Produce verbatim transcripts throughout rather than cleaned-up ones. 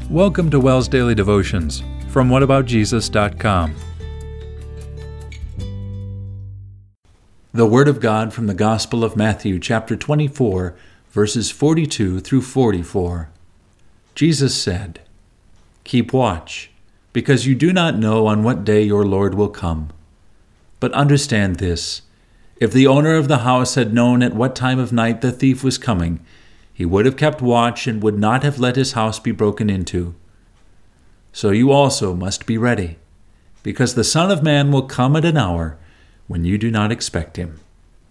Welcome to WELS Daily Devotions from what about jesus dot com. The Word of God from the Gospel of Matthew, chapter twenty-four, verses forty-two through forty-four. Jesus said, "Keep watch, because you do not know on what day your Lord will come. But understand this, if the owner of the house had known at what time of night the thief was coming, he would have kept watch and would not have let his house be broken into. So you also must be ready, because the Son of Man will come at an hour when you do not expect him."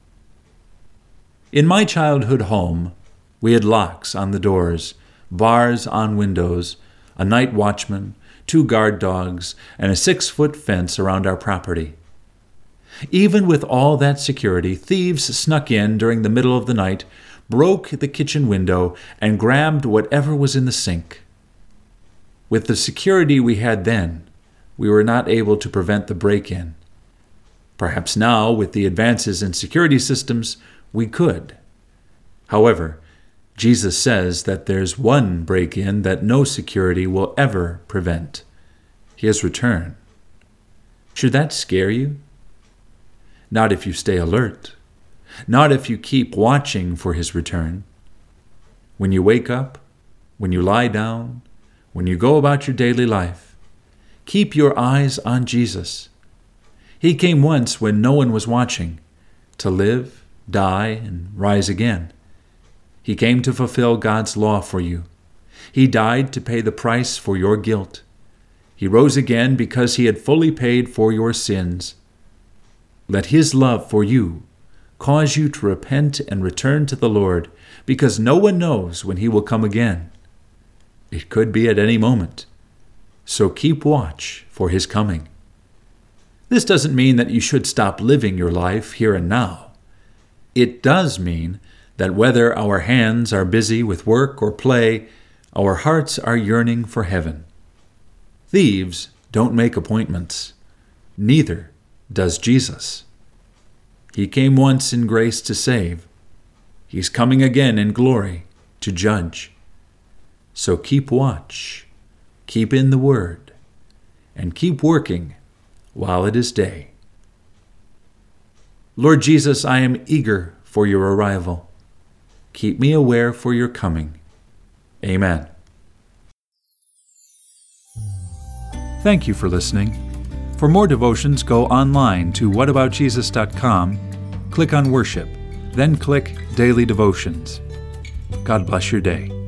In my childhood home, we had locks on the doors, bars on windows, a night watchman, two guard dogs, and a six-foot fence around our property. Even with all that security, thieves snuck in during the middle of the night, broke the kitchen window, and grabbed whatever was in the sink. With the security we had then, we were not able to prevent the break-in. Perhaps now, with the advances in security systems, we could. However, Jesus says that there's one break-in that no security will ever prevent: his return. Should that scare you? Not if you stay alert. Not if you keep watching for his return. When you wake up, when you lie down, when you go about your daily life, keep your eyes on Jesus. He came once when no one was watching, to live, die, and rise again. He came to fulfill God's law for you. He died to pay the price for your guilt. He rose again because he had fully paid for your sins. Let his love for you cause you to repent and return to the Lord, because no one knows when he will come again. It could be at any moment. So keep watch for his coming. This doesn't mean that you should stop living your life here and now. It does mean that whether our hands are busy with work or play, our hearts are yearning for heaven. Thieves don't make appointments. Neither does Jesus. He came once in grace to save. He's coming again in glory to judge. So keep watch, keep in the Word, and keep working while it is day. Lord Jesus, I am eager for your arrival. Keep me aware for your coming. Amen. Thank you for listening. For more devotions, go online to what about jesus dot com, click on Worship, then click Daily Devotions. God bless your day.